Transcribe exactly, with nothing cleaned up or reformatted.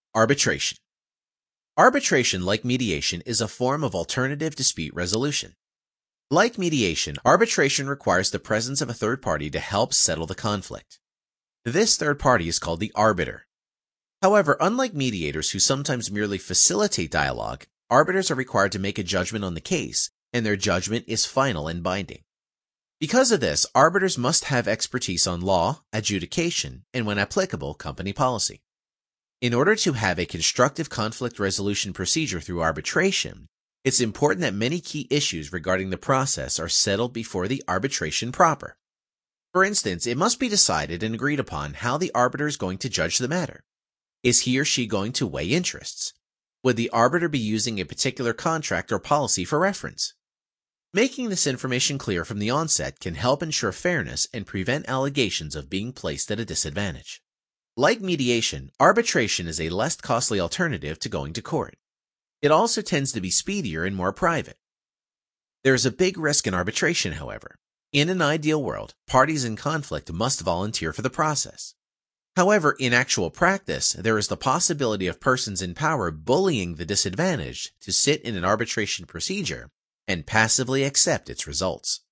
Arbitration. Arbitration, like mediation, is a form of alternative dispute resolution. Like mediation, arbitration requires the presence of a third party to help settle the conflict. This third party is called the arbiter. However, unlike mediators who sometimes merely facilitate dialogue, arbiters are required to make a judgment on the case, and their judgment is final and binding. Because of this, arbiters must have expertise on law, adjudication, and when applicable, company policy. In order to have a constructive conflict resolution procedure through arbitration, it's important that many key issues regarding the process are settled before the arbitration proper. For instance, it must be decided and agreed upon how the arbiter is going to judge the matter. Is he or she going to weigh interests? Would the arbiter be using a particular contract or policy for reference? Making this information clear from the onset can help ensure fairness and prevent allegations of being placed at a disadvantage. Like mediation, arbitration is a less costly alternative to going to court. It also tends to be speedier and more private. There is a big risk in arbitration, however. In an ideal world, parties in conflict must volunteer for the process. However, in actual practice, there is the possibility of persons in power bullying the disadvantaged to sit in an arbitration procedure and passively accept its results.